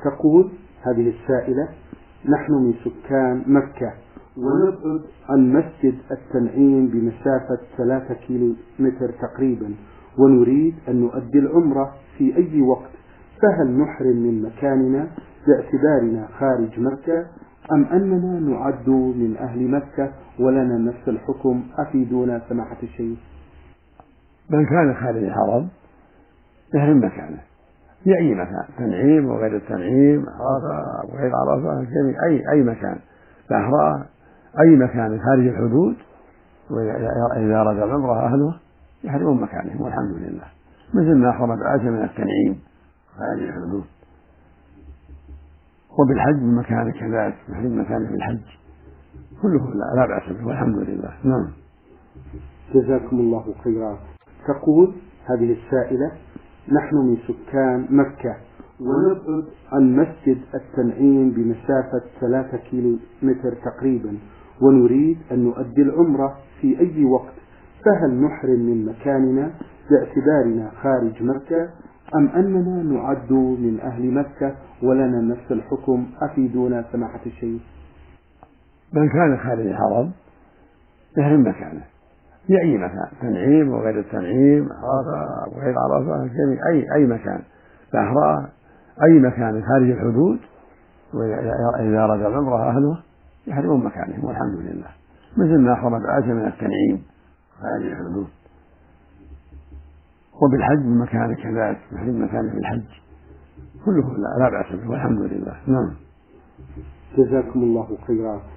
تقول هذه السائلة: نحن من سكان مكة ونبعد عن مسجد التنعيم بمسافة 3 كيلومتر تقريبا، ونريد أن نؤدي العمرة في أي وقت، فهل نحرم من مكاننا باعتبارنا خارج مكة، أم أننا نعد من أهل مكة ولنا نفس الحكم؟ أفيدونا سماحة الشيخ. من كان خارج الحرم يحرم مكانه في أي مكان، تنعيم وغير التنعيم، عرفة وغير عرفة، أي مكان، بحراء، أي مكان خارج الحدود. وإذا أراد العمرة أهله يحرمون مكانهم والحمد لله، مثل ما حرمت عائشة من التنعيم خارج الحدود. وبالحج من مكان كذلك يحرم مكانه في الحج، كله لا بأس به والحمد لله. نعم. جزاكم الله خيرا. تقول هذه السائلة: نحن من سكان مكة ونبعد عن مسجد التنعيم بمسافة 3 كيلومتر تقريبا، ونريد أن نؤدي العمرة في أي وقت، فهل نحرم من مكاننا باعتبارنا خارج مكة، أم أننا نعد من أهل مكة ولنا نفس الحكم؟ أفيدونا سماحة الشيخ. من كان خارج الحرم يحرم مكانه في أي مكان، تنعيم وغير التنعيم، عرفة وغير عرفة، أي مكان، بحراء، أي مكان خارج الحدود. وإذا أراد العمرة أهله يحرمون مكانهم والحمد لله، مثل ما حرمت عائشة من التنعيم خارج الحدود. وبالحج من مكان كذلك يحرم مكانه في الحج، كله لا بأس به والحمد لله. نعم. جزاكم الله خيرا.